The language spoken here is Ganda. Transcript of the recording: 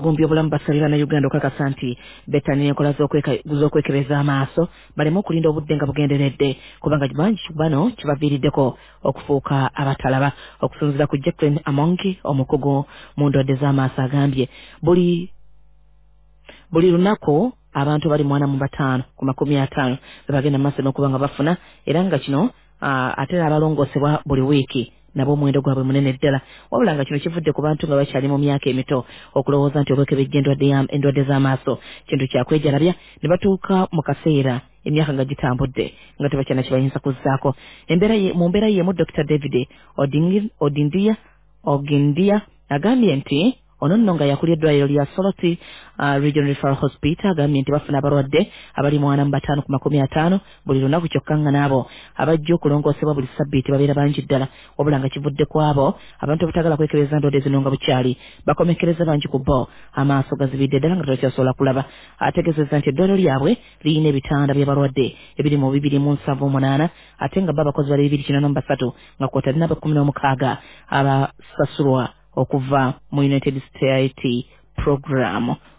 abagumbi obulamu basalira na Uganda okakasa nti betani enkola z'okwekebeza amaaso baleme okulinda obudde nga bugenderedde kubanga bangi bano kibaviiriddeko okufuuka abatalaba okusinziira ku Jacqueline Amongi omukugu mu ndwadde z'amaaso agambye buli lunaku abantu bali 45 ku 50 bagenda maaso n'okuba nga bafuna era nga kino ate abalongoosebwa buli wiiki nabo omuwendo gwabwe munene ddala wabula nga kino kivudde ku bantu nga bakyali mu myaka emito okulowooza nti olwekebejja endwadde z'amaaso kintu kyakwejalabya ne batuuka mu kaseera emyaka nga gitambudde nga tebakyana kibayinza kuzzaako mu mbeera yemu Dr. David Ogindia agambye nti ono nno nga yakulya eddwaliro lya Soroti Regional Referral Hospital agambye nti bafuna abalwadde abali 45 ku 50 buli lunaku kyokka nga n'abo abajja okulongoosebwa buli sabbiiti babeera bangi ddala wabula nga kivudde ku abo abantu obutagala kwekebeza ndwadde zino nga bukyali bakomekereza bangi ku bo amaaso gazibidde ddala nga tebakyasobola kulaba ategeezezza nti eddwaliro lyabwe lirina ebitanda by'abalwadde ebiri mu 278 ate nga bo abakozi bali 243 nga kwotali n'aba16 abasasulwa okuva mu United States program